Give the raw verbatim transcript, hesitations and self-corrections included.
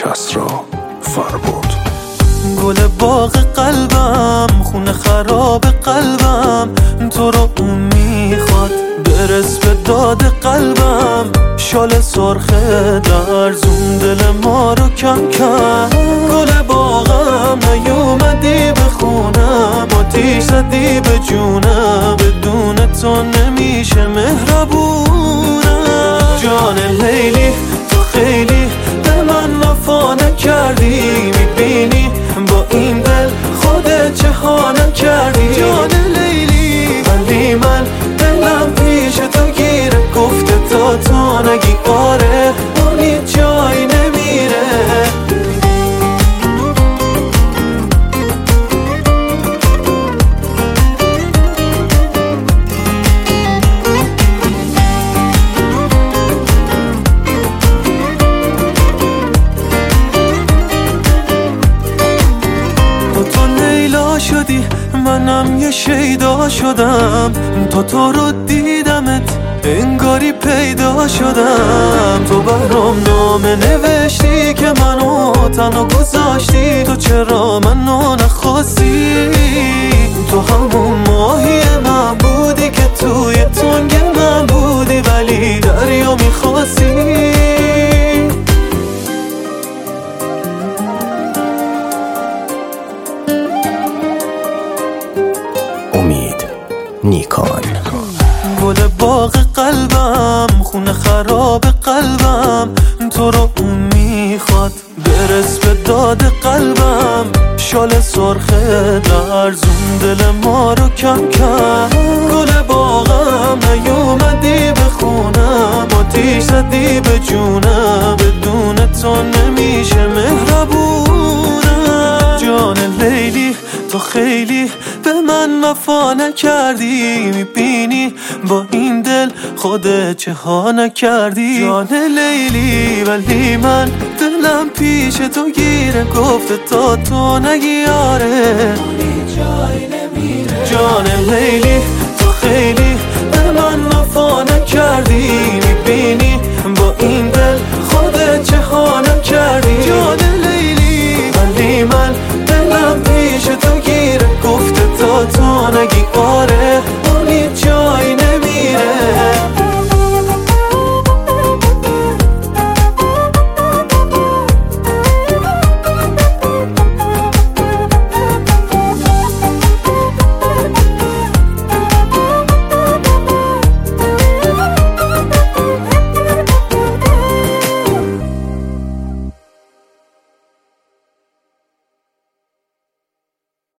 کسرا فربود. گل باغ قلبم، خونه خراب قلبم، تو رو اون میخواد. برس به داد قلبم، شال سرخه درزون دل ما رو کم کم. گل باغم نیومدی به خونم، آتیش زدی به جونم، بدون تو نمیشه مهربونم. جان لیلی تو خیلی به من وفا نکردی، میبینی با این دل خودت چه ها نکردی. جان لیلی ولی من دلم پیش تو گیره، گفته تا تو نگی آره اون هیچ جایی نمیره. شدی منم یه شیدا شدم، تا تو رو دیدمت انگاری پیدا شدم. تو برام نامه نوشتی که منو تنها گذاشتی، تو چرا منو نخواستی؟ تو همون ماهی من بودی که توی تنگ من بودی، ولی دریا میخواستی. امید نیکان. گل باغ قلبم، خونه خراب قلبم، تو رو اون میخواد. برس به داد قلبم، شال سرخه درزون دل ما رو کم کم. گل باغم نیومدی به خونم، آتیش زدی به جونم، بدون تو نمیشه مهربونم. جان لیلی تو خیلی به من وفا نکردی، میبینی با این دل خودت چه ها نکردی. جان لیلی ولی من دلم پیش تو گیره، گفته تا تو نگی آره جان لیلی